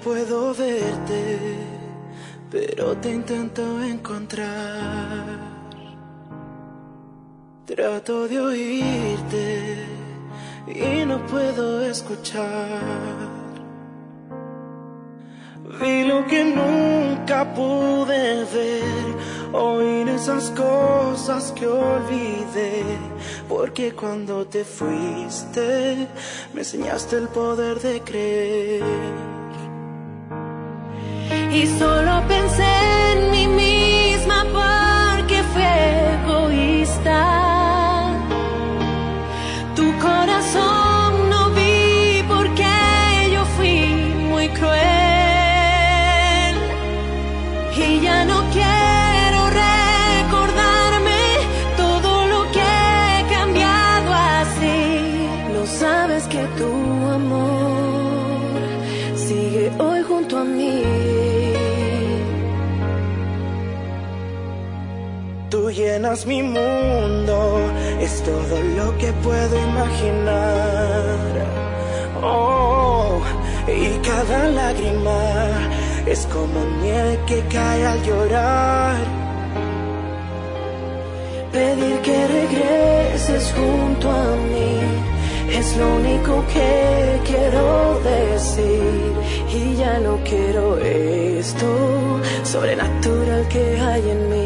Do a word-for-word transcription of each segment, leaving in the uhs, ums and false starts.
puedo verte, pero te intento encontrar. Trato de oírte y no puedo escuchar. Vi lo que nunca pude ver, oír esas cosas que olvidé, porque cuando te fuiste me enseñaste el poder de creer. Y solo pensé en mí misma porque fui egoísta. Tu corazón no vi porque yo fui muy cruel. Y ya no quiero recordarme todo lo que he cambiado así. No sabes que tu amor sigue hoy junto a mí. Tú llenas mi mundo, es todo lo que puedo imaginar. Oh, y cada lágrima es como nieve que cae al llorar. Pedir que regreses junto a mí es lo único que quiero decir. Y ya no quiero esto sobrenatural que hay en mí.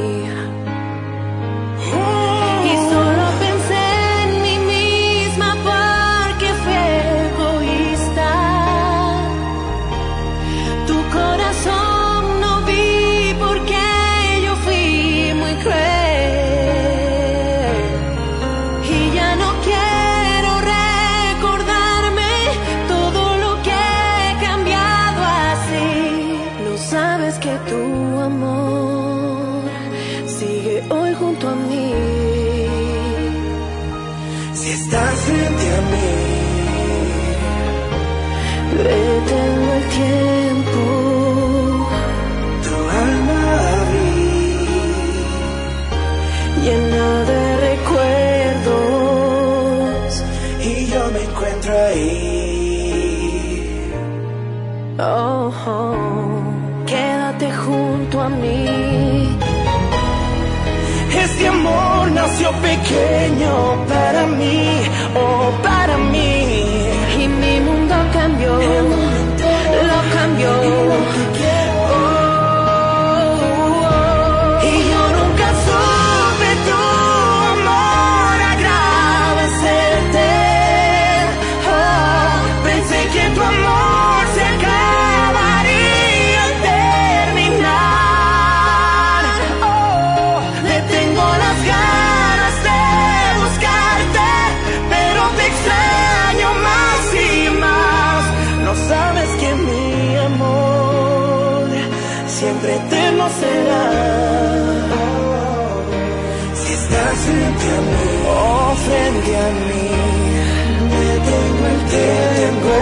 Y solo pensé en mí misma porque fui egoísta. Tu corazón no vi porque yo fui muy cruel. Y ya no quiero recordarme todo lo que he cambiado así. No sabes que tu amor sigue hoy junto a mí. Si estás frente a mí, Detengo el tiempo. tu alma abrí, Llena de recuerdos. y yo me encuentro ahí. Oh, oh, quédate junto a mí. Este amor nació pequeño para mí, oh, para mí. Y mi mundo cambió, El mundo entero lo cambió. y lo que quiero. Oh, oh, oh. Y yo nunca supe tu amor agradecerte. Oh, pensé que tu amor se acabaría al terminar. Oh, detengo las ganas de buscarte, pero te extraño más y más. No sabes que mi amor siempre eterno será. Si estás frente a mí, oh, frente a mí, detengo el tiempo,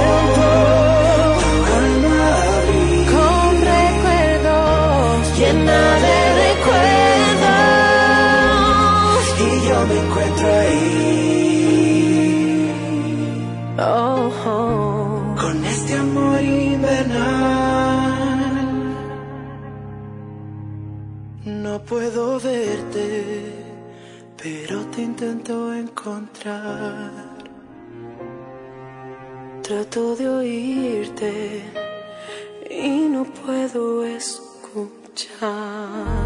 tu alma abrí, con recuerdos, llena de recuerdos. y yo me encuentro ahí. Oh, oh. Con este amor invernal, no puedo verte, pero te intento encontrar. Trato de oírte y no puedo escuchar.